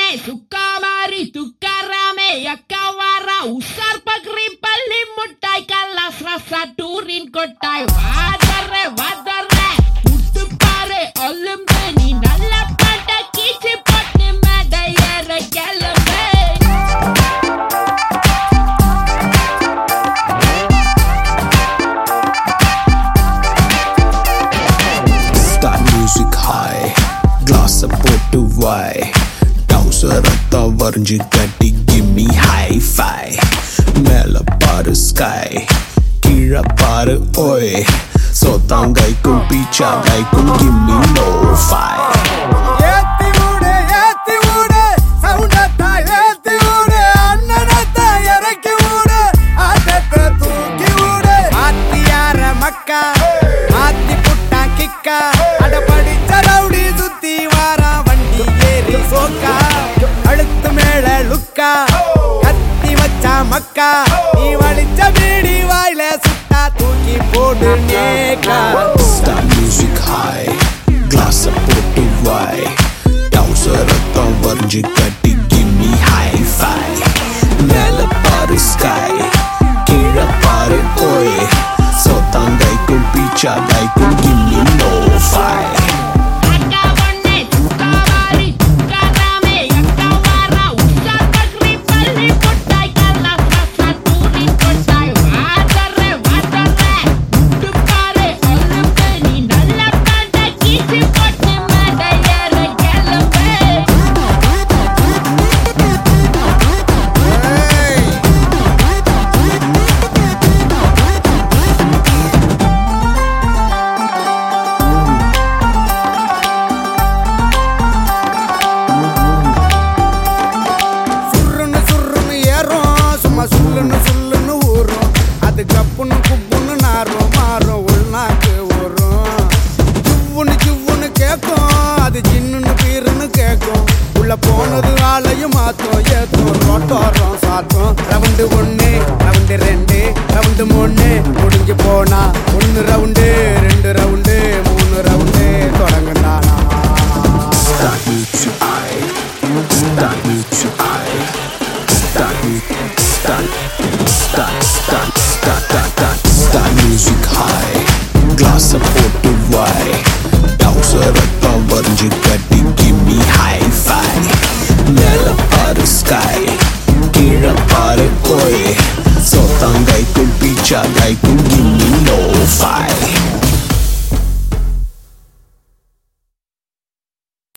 Sukamari, tukarame, yakawara, usar pagri pali mutai kalas rasa turin kotai. Vadare, puttu pare, olumbe ni nalla pata kichi patti madayere kelame. Start music high, glass support to why. ரத்த வரைஞ்சு கட்டி gimme high five. மேல பாரு sky, கீழ பாரு oi. சோத்தாங்கைக்கும் பீச்சாங்கைக்கும் gimme no five. ஏத்தி ஊடு சவுண்டத்தா ஏத்தி ஊடு அண்ணனத்தா இறக்கி ஊடு ஆட்டத்தை தூக்கி ஊடு ஆத்தியார மக்கா ஆத்தி புட்டா கிக்கா அட படிச்ச ரவுடி சுத்தி வாரா வண்டி ஏறி சோக்கா அழுத்து மேல லுக்கா கத்தி வச்சா மக்கா நீ வலிச்ச பீடி வாயில சுட்டா தூக்கி போடு நேக்கா. Start music high, glass support to why. ரத்த வரைஞ்சு கட்டி gimme high five.